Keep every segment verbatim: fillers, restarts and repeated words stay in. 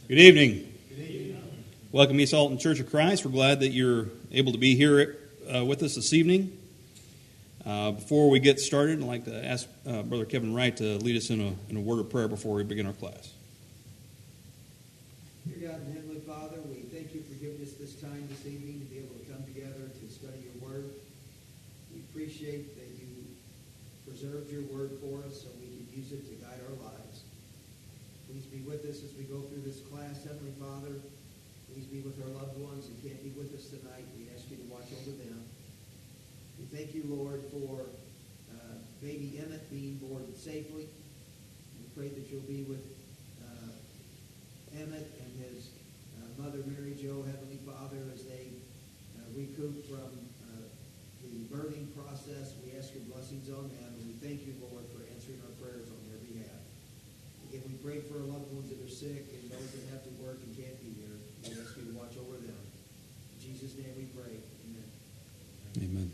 Good evening. Good evening. Welcome, East Alton Church of Christ. We're glad that you're able to be here uh, with us this evening. Uh, before we get started, I'd like to ask uh, Brother Kevin Wright to lead us in a, in a word of prayer before we begin our class. Dear God and Heavenly Father, we thank you for giving us this time this evening to be able to come together to study your word. We appreciate that you preserved your word for us so we can use it to guide our lives. Please be with us as we go through this class, Heavenly Father. Please be with our loved ones who can't be with us tonight. We ask you to watch over them. We thank you, Lord, for uh, baby Emmett being born safely. We pray that you'll be with uh, Emmett and his uh, mother, Mary Jo, Heavenly Father, as they uh, recoup from uh, the birthing process. We ask your blessings on them, and we thank you, Lord, for answering our prayers on their behalf. Again, we pray for our loved ones that are sick and those that have to work and can't be here. We ask you to watch over them. In Jesus' name we pray. Amen. Amen.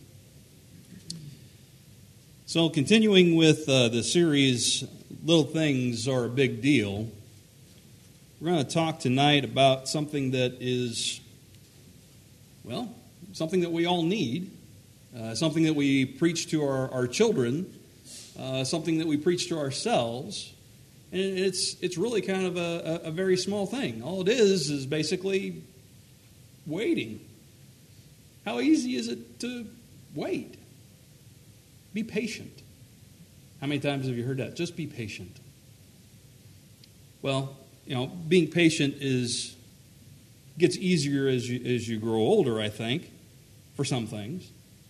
So, continuing with uh, the series, Little Things Are a Big Deal, we're going to talk tonight about something that is, well, something that we all need, uh, something that we preach to our, our children, uh, something that we preach to ourselves, and it's it's really kind of a, a, a very small thing. All it is is basically waiting. How easy is it to wait? Be patient. How many times have you heard that? Just be patient. Well, you know, being patient is gets easier as you as you grow older, I think, for some things.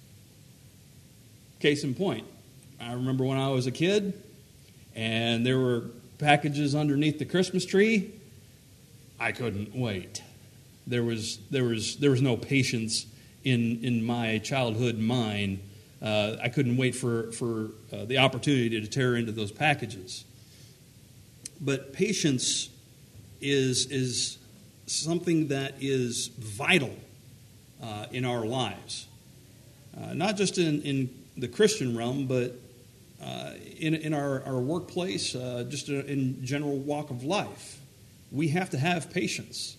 Case in point, I remember when I was a kid, and there were packages underneath the Christmas tree. I couldn't wait. There was there was there was no patience in in my childhood mind. Uh, I couldn't wait for for uh, the opportunity to tear into those packages. But patience is is something that is vital uh, in our lives, uh, not just in, in the Christian realm, but uh, in in our our workplace, uh, just in general walk of life. We have to have patience.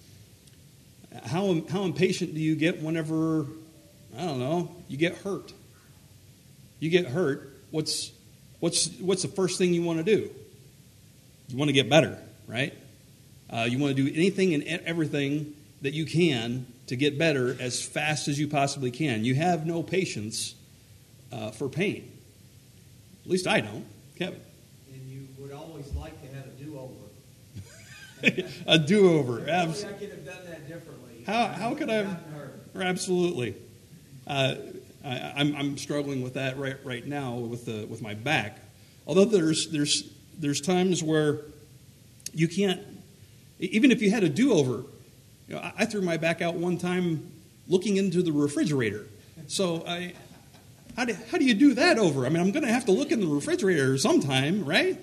How how impatient do you get whenever, I don't know, you get hurt? You get hurt, what's what's what's the first thing you want to do? You want to get better, right? Uh, you want to do anything and everything that you can to get better as fast as you possibly can. You have no patience uh, for pain. At least I don't. Kevin? And you would always like to have a do-over. A do-over. Abs- I could have done that differently. How, how could I have? Absolutely. Uh, I, I'm, I'm struggling with that right right now with the with my back. Although there's there's there's times where you can't, even if you had a do-over. You know, I, I threw my back out one time looking into the refrigerator. So I, how do how do you do that over? I mean, I'm going to have to look in the refrigerator sometime, right?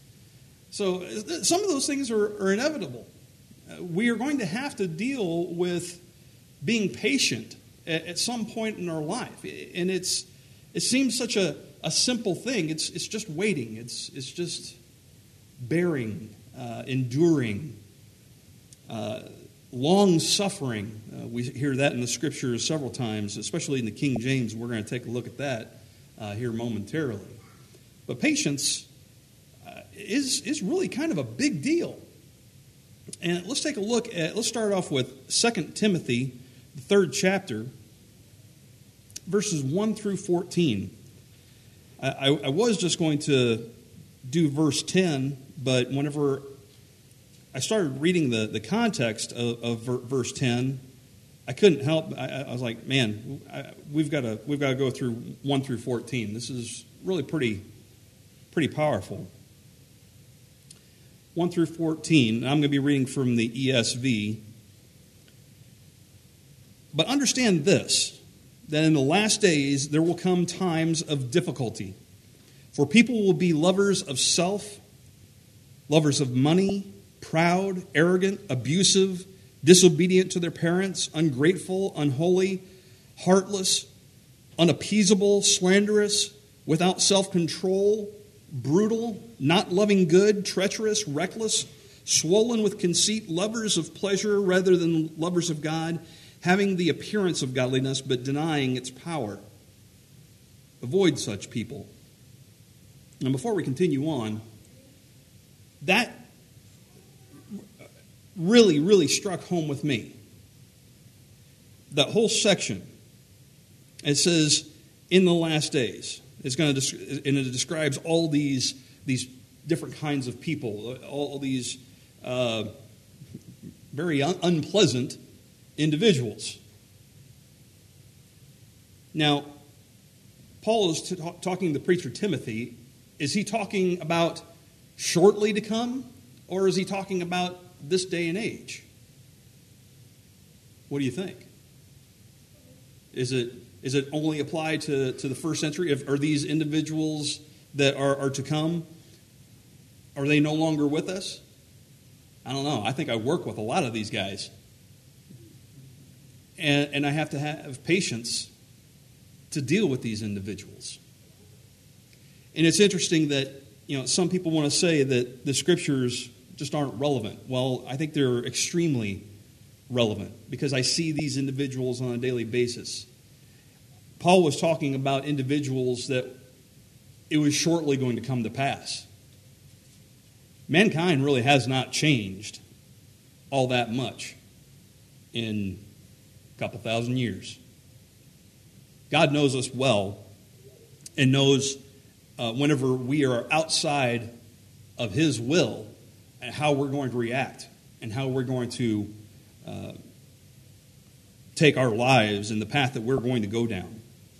So some of those things are, are inevitable. Uh, we are going to have to deal with being patient at some point in our life, and it's it seems such a, a simple thing. It's it's just waiting. It's it's just bearing, uh, enduring, uh, long suffering. Uh, we hear that in the Scriptures several times, especially in the King James. We're going to take a look at that uh, here momentarily. But patience uh, is is really kind of a big deal. And let's take a look at. Let's start off with Second Timothy, the third chapter, verses one through fourteen. I, I, I was just going to do verse ten, but whenever I started reading the, the context of, of verse ten, I couldn't help. I, I was like, man, I, we've got to we've got to go through one through fourteen. This is really pretty pretty powerful. one through fourteen. I'm going to be reading from the E S V. But understand this, that in the last days there will come times of difficulty. For people will be lovers of self, lovers of money, proud, arrogant, abusive, disobedient to their parents, ungrateful, unholy, heartless, unappeasable, slanderous, without self-control, brutal, not loving good, treacherous, reckless, swollen with conceit, lovers of pleasure rather than lovers of God, having the appearance of godliness but denying its power. Avoid such people. And before we continue on, that really, really struck home with me. That whole section, it says, in the last days. It's going to, and it describes all these, these different kinds of people, all these uh, very un- unpleasant individuals. Now, Paul is t- talking to the preacher Timothy. Is he talking about shortly to come, or is he talking about this day and age? What do you think? Is it is it only applied to, to the first century? If, are these individuals that are, are to come, are they no longer with us? I don't know. I think I work with a lot of these guys. And, and I have to have patience to deal with these individuals. And it's interesting that, you know, some people want to say that the scriptures just aren't relevant. Well, I think they're extremely relevant because I see these individuals on a daily basis. Paul was talking about individuals that it was shortly going to come to pass. Mankind really has not changed all that much in a couple thousand years. God knows us well and knows uh, whenever we are outside of His will and how we're going to react and how we're going to uh, take our lives in the path that we're going to go down.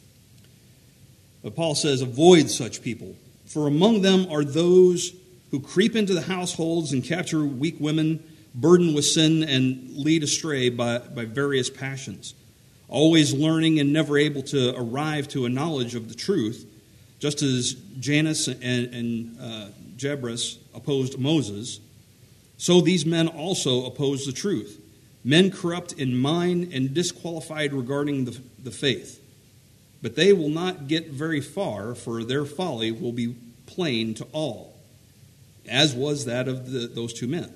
But Paul says, avoid such people, for among them are those who creep into the households and capture weak women, burdened with sin and lead astray by, by various passions, always learning and never able to arrive to a knowledge of the truth, just as Jannes and, and uh, Jambres opposed Moses, so these men also oppose the truth, men corrupt in mind and disqualified regarding the, the faith. But they will not get very far, for their folly will be plain to all, as was that of the, those two men.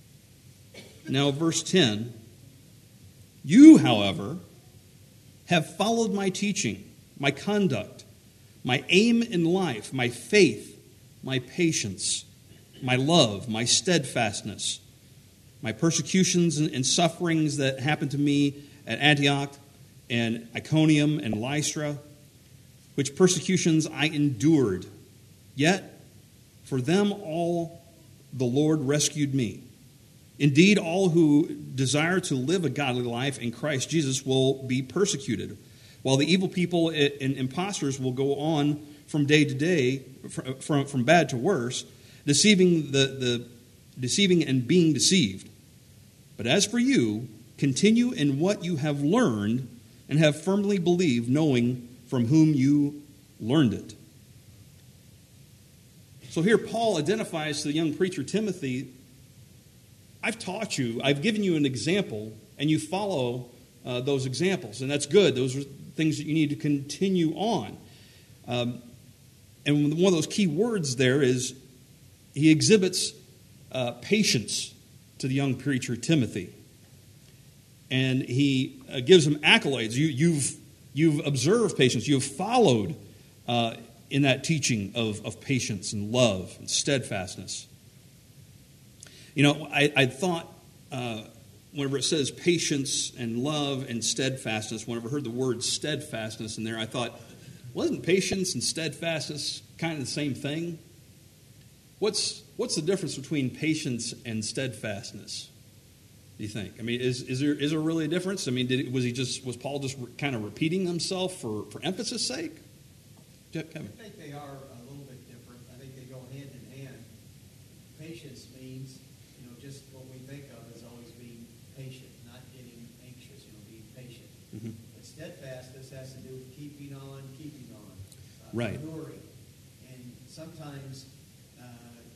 Now, verse ten, you, however, have followed my teaching, my conduct, my aim in life, my faith, my patience, my love, my steadfastness, my persecutions and sufferings that happened to me at Antioch and Iconium and Lystra, which persecutions I endured. Yet for them all the Lord rescued me. Indeed, all who desire to live a godly life in Christ Jesus will be persecuted, while the evil people and impostors will go on from day to day, from, from bad to worse, deceiving the, the deceiving and being deceived. But as for you, continue in what you have learned and have firmly believed, knowing from whom you learned it. So here Paul identifies to the young preacher Timothy, I've taught you, I've given you an example, and you follow uh, those examples. And that's good. Those are things that you need to continue on. Um, and one of those key words there is he exhibits uh, patience to the young preacher Timothy. And he uh, gives him accolades. You, you've, you've observed patience. You've followed uh, in that teaching of, of patience and love and steadfastness. You know, I, I thought uh, whenever it says patience and love and steadfastness, whenever I heard the word steadfastness in there, I thought, wasn't patience and steadfastness kind of the same thing? What's what's the difference between patience and steadfastness? Do you think? I mean, is is there is there really a difference? I mean, did was he just was Paul just re, kind of repeating himself for, for emphasis' sake? Kevin. I think they are a little bit different. I think they go hand in hand. Patience means, you know, just what we think of as always being patient, not getting anxious. You know, being patient. Mm-hmm. But steadfastness has to do with keeping on, keeping on, uh, right? Enduring, and sometimes uh,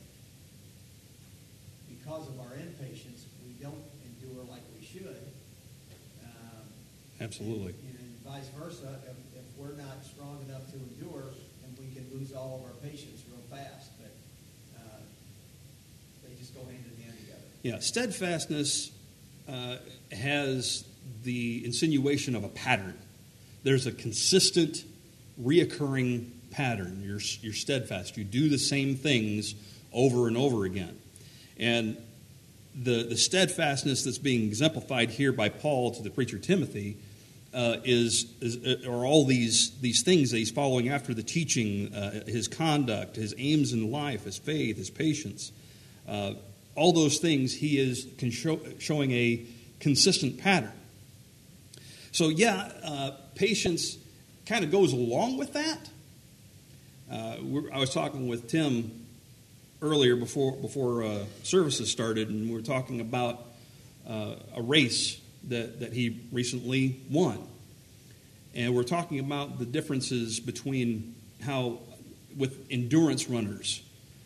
because of our impatience, we don't endure like we should. Um, Absolutely. And, and vice versa, if, if we're not strong enough to endure, then we can lose all of our patience real fast. But uh, they just go hand in hand together. Yeah, steadfastness uh, has the insinuation of a pattern. There's a consistent, reoccurring pattern. You're, you're steadfast. You do the same things over and over again. And the, the steadfastness that's being exemplified here by Paul to the preacher Timothy uh, is, is are all these, these things that he's following after: the teaching, uh, his conduct, his aims in life, his faith, his patience. Uh, all those things he is con- show, showing a consistent pattern. So yeah, uh, patience kind of goes along with that. Uh, we're, I was talking with Tim earlier before before uh, services started, and we were talking about uh, a race that, that he recently won. And we're talking about the differences between how, with endurance runners,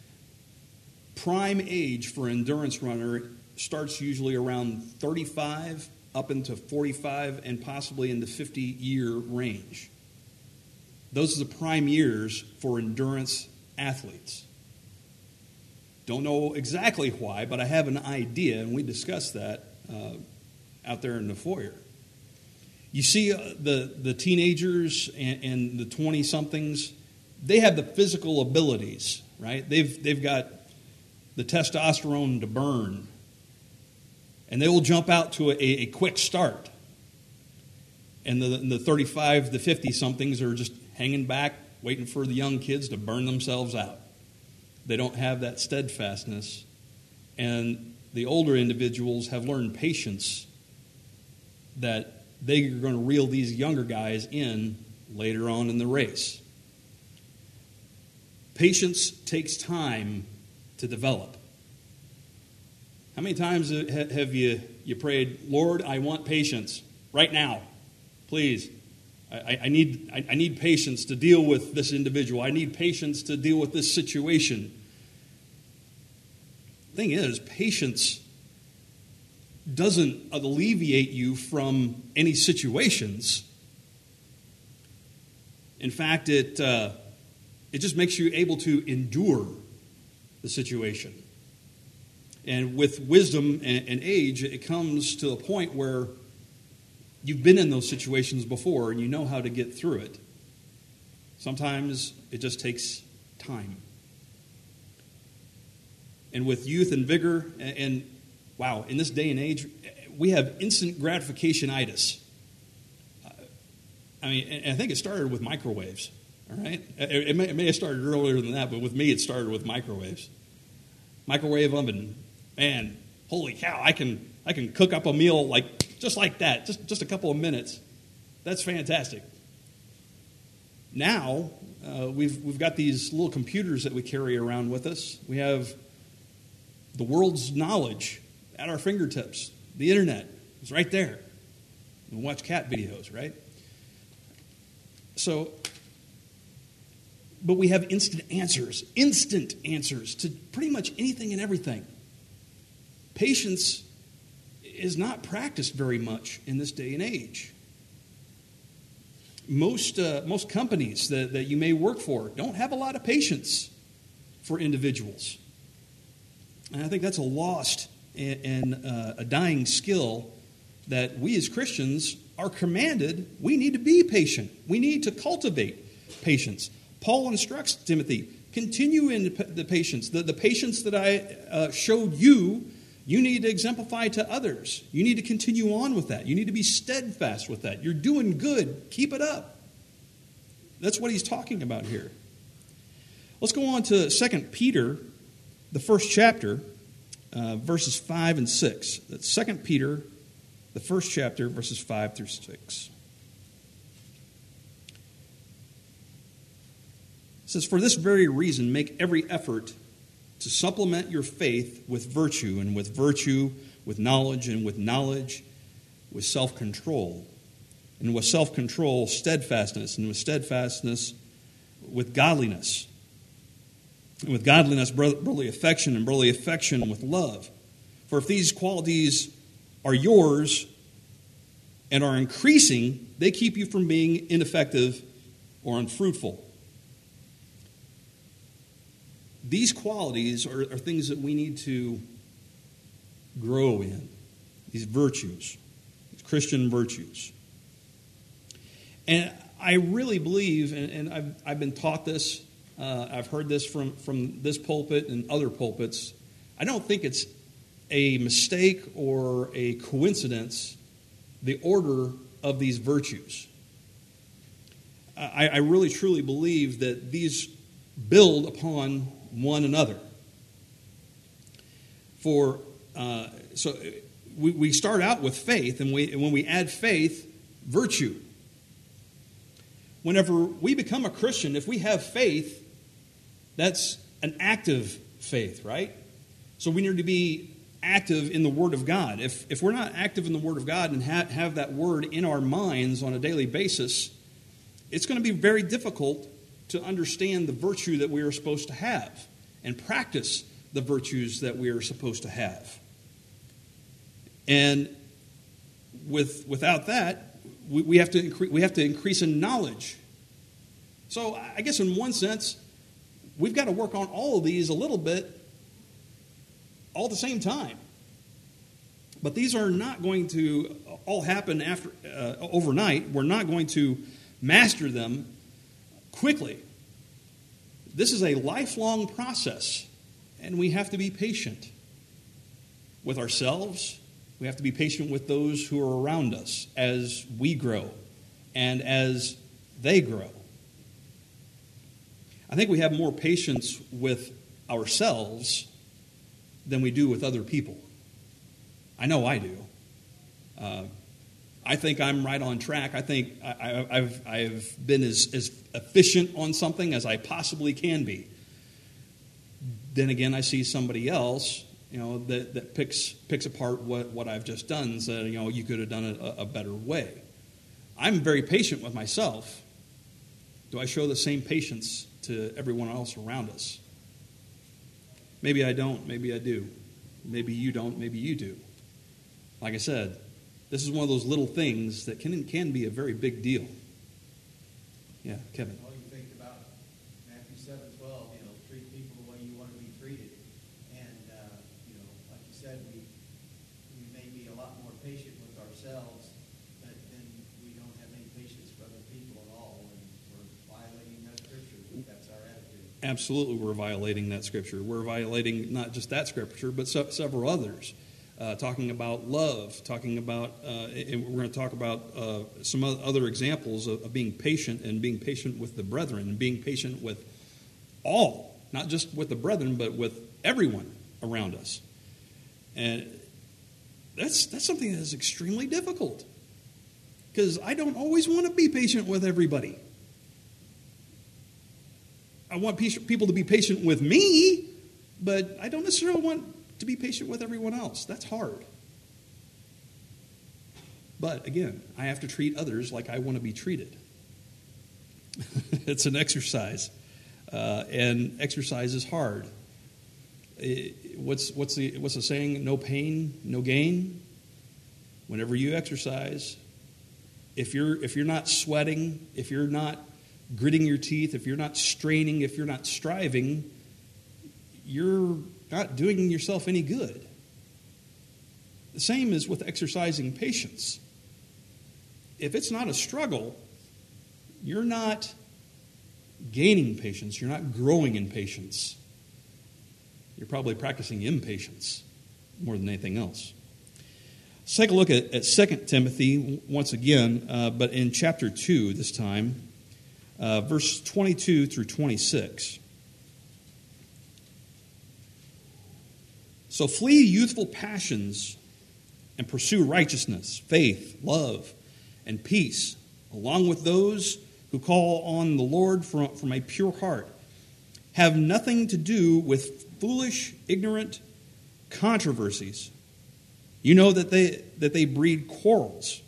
prime age for an endurance runner starts usually around thirty-five up into forty-five and possibly in the fifty-year range. Those are the prime years for endurance athletes. Don't know exactly why, but I have an idea, and we discussed that uh, out there in the foyer. You see uh, the, the teenagers and, and the twenty-somethings, they have the physical abilities, right? They've, they've got the testosterone to burn, and they will jump out to a, a quick start. And the, the thirty-five, the fifty-somethings are just hanging back, waiting for the young kids to burn themselves out. They don't have that steadfastness. And the older individuals have learned patience that they are going to reel these younger guys in later on in the race. Patience takes time to develop. How many times have you, you prayed, Lord, I want patience right now, please. I, I need I, I need patience to deal with this individual. I need patience to deal with this situation. The thing is, patience doesn't alleviate you from any situations. In fact, it uh, it just makes you able to endure the situation. And with wisdom and, and age, it comes to a point where you've been in those situations before and you know how to get through it. Sometimes it just takes time. And with youth and vigor, and, and wow, in this day and age, we have instant gratification-itis. I mean, and I think it started with microwaves, all right? It may, it may have started earlier than that, but with me it started with microwaves. Microwave oven, man, holy cow, I can I can cook up a meal like just like that, just, just a couple of minutes. That's fantastic. Now, uh, we've we've got these little computers that we carry around with us. We have the world's knowledge at our fingertips. The internet is right there. You can watch cat videos, right? So, but we have instant answers, instant answers to pretty much anything and everything. Patience is not practiced very much in this day and age. Most uh, most companies that, that you may work for don't have a lot of patience for individuals. And I think that's a lost and, and uh, a dying skill that we as Christians are commanded. We need to be patient. We need to cultivate patience. Paul instructs Timothy, continue in the patience. The, the patience that I uh, showed you, you need to exemplify to others. You need to continue on with that. You need to be steadfast with that. You're doing good. Keep it up. That's what he's talking about here. Let's go on to Second Peter, the first chapter, uh, verses five and six. That's Second Peter, the first chapter, verses five through six. It says, "For this very reason, make every effort to supplement your faith with virtue, and with virtue, with knowledge, and with knowledge, with self-control, and with self-control, steadfastness, and with steadfastness, with godliness, and with godliness, brotherly affection, and brotherly affection with love. For if these qualities are yours and are increasing, they keep you from being ineffective or unfruitful." These qualities are, are things that we need to grow in, these virtues, these Christian virtues. And I really believe, and, and I've, I've been taught this, uh, I've heard this from, from this pulpit and other pulpits, I don't think it's a mistake or a coincidence, the order of these virtues. I, I really truly believe that these build upon one another. For uh, so we, we start out with faith, and we and when we add faith, virtue. Whenever we become a Christian, if we have faith, that's an active faith, right? So we need to be active in the Word of God. If if we're not active in the Word of God and ha- have that Word in our minds on a daily basis, it's going to be very difficult to understand the virtue that we are supposed to have and practice the virtues that we are supposed to have. And with without that, we, we have to incre- we have to increase in knowledge. So I guess in one sense, we've got to work on all of these a little bit all at the same time. But these are not going to all happen after uh, overnight. We're not going to master them quickly. This is a lifelong process, and we have to be patient with ourselves. We have to be patient with those who are around us as we grow and as they grow. I think we have more patience with ourselves than we do with other people. I know I do. Uh, I think I'm right on track. I think I, I, I've, I've been as, as efficient on something as I possibly can be. Then again, I see somebody else, you know, that, that picks picks apart what, what I've just done and said, you know, you could have done it a, a better way. I'm very patient with myself. Do I show the same patience to everyone else around us? Maybe I don't. Maybe I do. Maybe you don't. Maybe you do. Like I said, this is one of those little things that can can be a very big deal. Yeah, Kevin. Well, you think about Matthew seven twelve. You know, treat people the way you want to be treated. And uh, you know, like you said, we we may be a lot more patient with ourselves, but then we don't have any patience for other people at all, and we're violating that scripture. If that's our attitude. Absolutely, we're violating that scripture. We're violating not just that scripture, but so, several others. Uh, talking about love, talking about, uh, and we're going to talk about uh, some other examples of, of being patient and being patient with the brethren and being patient with all, not just with the brethren, but with everyone around us. And that's that's something that is extremely difficult because I don't always want to be patient with everybody. I want people to be patient with me, but I don't necessarily want to be patient with everyone else. That's hard. But again, I have to treat others like I want to be treated. It's an exercise. Uh, and exercise is hard. It, what's what's the what's the saying? No pain, no gain. Whenever you exercise, if you're if you're not sweating, if you're not gritting your teeth, if you're not straining, if you're not striving, you're not doing yourself any good. The same is with exercising patience. If it's not a struggle, you're not gaining patience. You're not growing in patience. You're probably practicing impatience more than anything else. Let's take a look at, at Second Timothy once again, uh, but in chapter two this time, uh, verse twenty-two through twenty-six. So flee youthful passions and pursue righteousness, faith, love, and peace, along with those who call on the Lord from, from a pure heart. Have nothing to do with foolish, ignorant controversies. You know that they that they breed quarrels.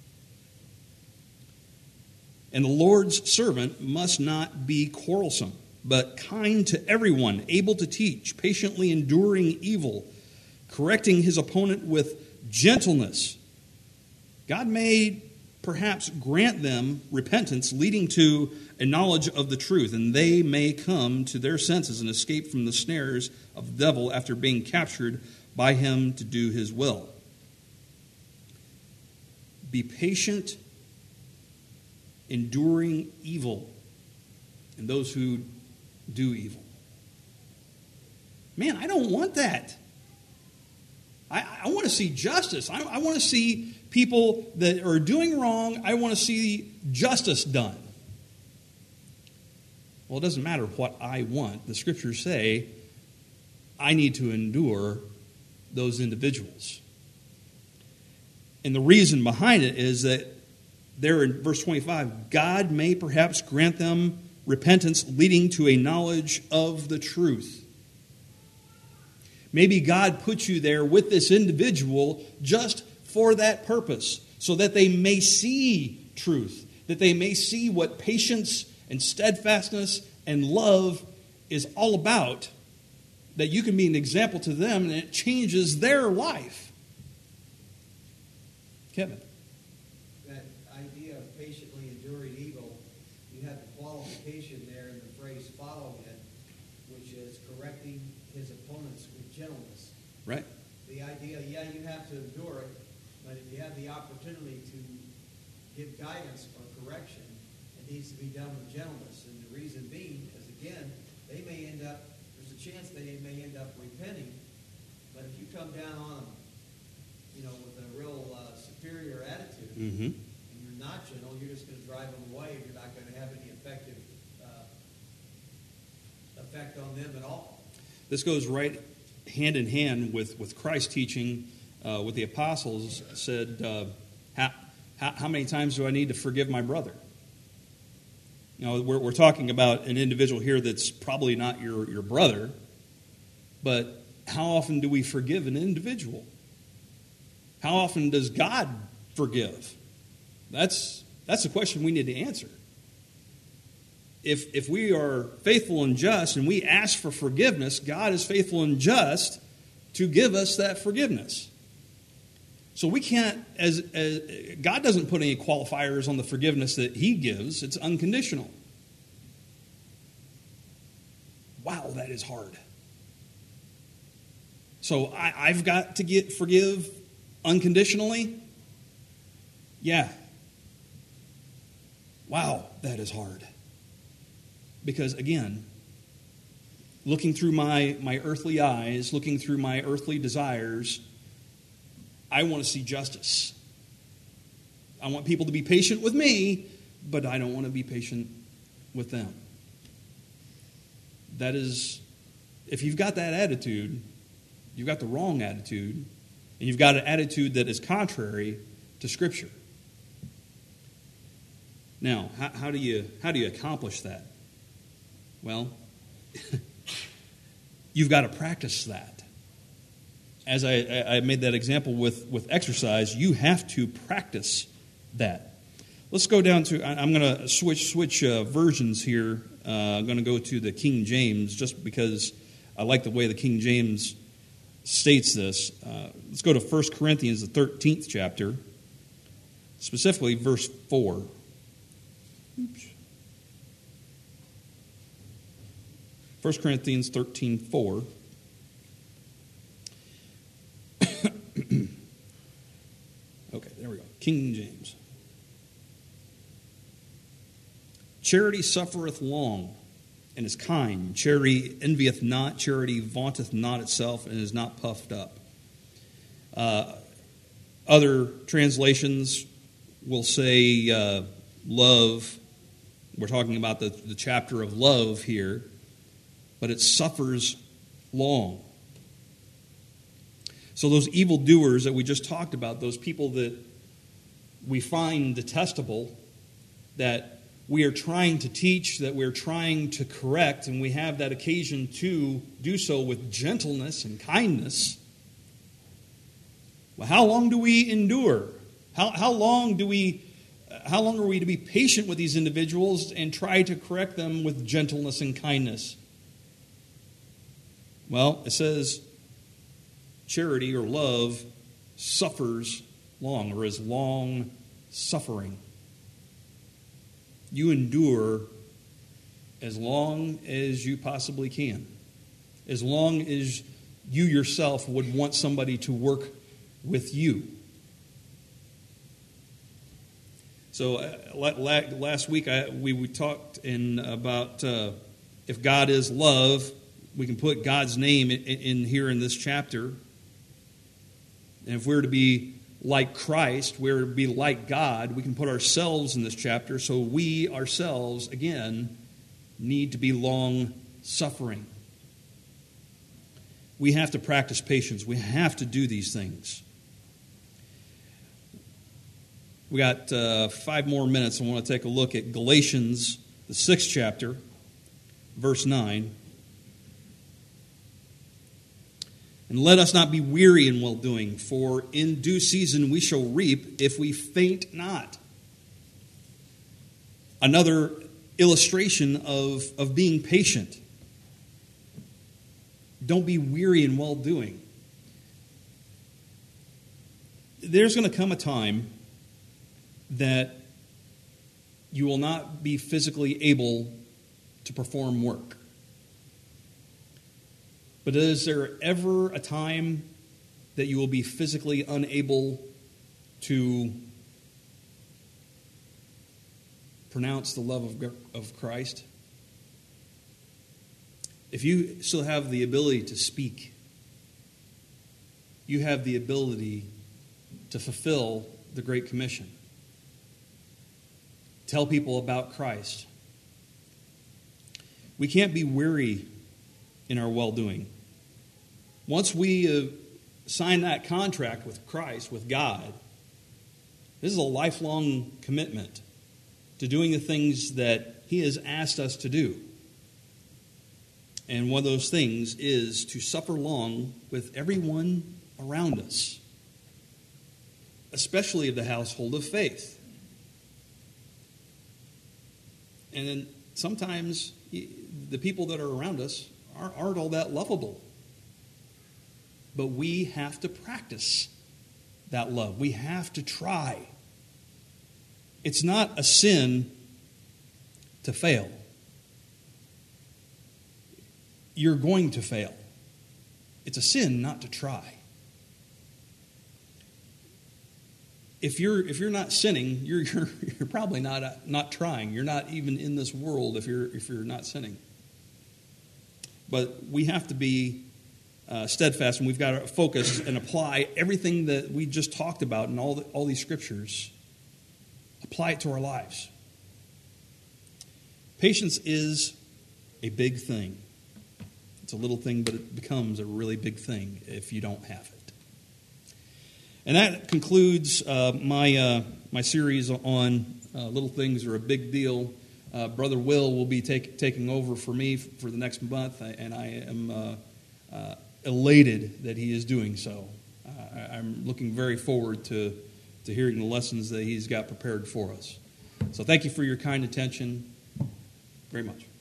And the Lord's servant must not be quarrelsome, but kind to everyone, able to teach, patiently enduring evil, correcting his opponent with gentleness. God may perhaps grant them repentance, leading to a knowledge of the truth, and they may come to their senses and escape from the snares of the devil after being captured by him to do his will. Be patient, enduring evil, and those who do evil. Man, I don't want that. I, I want to see justice. I, I want to see people that are doing wrong. I want to see justice done. Well, it doesn't matter what I want. The scriptures say I need to endure those individuals. And the reason behind it is that there in verse twenty-five, God may perhaps grant them repentance leading to a knowledge of the truth. Maybe God put you there with this individual just for that purpose, so that they may see truth, that they may see what patience and steadfastness and love is all about, that you can be an example to them and it changes their life. Kevin. That idea of patiently enduring evil, you have the qualification there in the phrase following it, which is correcting his opponents with gentleness. Right. The idea, yeah, you have to endure it, but if you have the opportunity to give guidance or correction, it needs to be done with gentleness. And the reason being is, again, they may end up, there's a chance they may end up repenting, but if you come down on them, you know, with a real uh, superior attitude, Mm-hmm. and you're not gentle, you're just going to drive them away, and you're not going to have any effective uh, effect on them at all. This goes right hand in hand with, with Christ's teaching, uh, with the apostles said, uh, how, how, how many times do I need to forgive my brother? You know, we're, we're talking about an individual here that's probably not your, your brother, but how often do we forgive an individual? How often does God forgive? That's, that's a question we need to answer. If, if we are faithful and just and we ask for forgiveness, God is faithful and just to give us that forgiveness. So we can't, as, as God doesn't put any qualifiers on the forgiveness that he gives. It's unconditional. Wow, that is hard. So I, I've got to get forgive unconditionally? Yeah. Wow, that is hard. Because again, looking through my, my earthly eyes, looking through my earthly desires, I want to see justice. I want people to be patient with me, but I don't want to be patient with them. That is, if you've got that attitude, you've got the wrong attitude, and you've got an attitude that is contrary to Scripture. Now, how, how do you how do you accomplish that? Well, you've got to practice that. As I, I made that example with, with exercise, you have to practice that. Let's go down to, I'm going to switch switch uh, versions here. Uh, I'm going to go to the King James just because I like the way the King James states this. Uh, let's go to First Corinthians, the thirteenth chapter, specifically verse four. Oops. First Corinthians thirteen four. Okay, there we go. King James. Charity suffereth long, and is kind. Charity envieth not. Charity vaunteth not itself, and is not puffed up. Uh, other translations will say uh, love. We're talking about the, the chapter of love here, but it suffers long. So those evildoers that we just talked about, those people that we find detestable, that we are trying to teach, that we're trying to correct, and we have that occasion to do so with gentleness and kindness, well, how long do we endure? How, how long do we, how long are we to be patient with these individuals and try to correct them with gentleness and kindness? Well, it says charity or love suffers long, or is long suffering. You endure as long as you possibly can. As long as you yourself would want somebody to work with you. So uh, last week I, we, we talked in about uh, if God is love, we can put God's name in, in here in this chapter. And if we're to be like Christ, we're to be like God, we can put ourselves in this chapter. So we ourselves, again, need to be long-suffering. We have to practice patience. We have to do these things. We got uh, five more minutes. I want to take a look at Galatians, the sixth chapter, verse nine. And let us not be weary in well-doing, for in due season we shall reap if we faint not. Another illustration of, of being patient. Don't be weary in well-doing. There's going to come a time that you will not be physically able to perform work. But is there ever a time that you will be physically unable to pronounce the love of, of Christ? If you still have the ability to speak, you have the ability to fulfill the Great Commission. Tell people about Christ. We can't be weary in our well-doing. Once we uh, sign that contract with Christ, with God, this is a lifelong commitment to doing the things that He has asked us to do. And one of those things is to suffer long with everyone around us, especially of the household of faith. And then sometimes the people that are around us aren't all that lovable. But we have to practice that love. We have to try. It's not a sin to fail. You're going to fail. It's a sin not to try. If you're if you're not sinning, you're you're, you're probably not uh, not trying. You're not even in this world if you're if you're not sinning. But we have to be uh, steadfast, and we've got to focus and apply everything that we just talked about in all the, all these scriptures. Apply it to our lives. Patience is a big thing. It's a little thing, but it becomes a really big thing if you don't have it. And that concludes uh, my uh, my series on uh, little things are a big deal. Uh, Brother Will will be take, taking over for me for the next month, and I am uh, uh, elated that he is doing so. Uh, I'm looking very forward to, to hearing the lessons that he's got prepared for us. So thank you for your kind attention very much.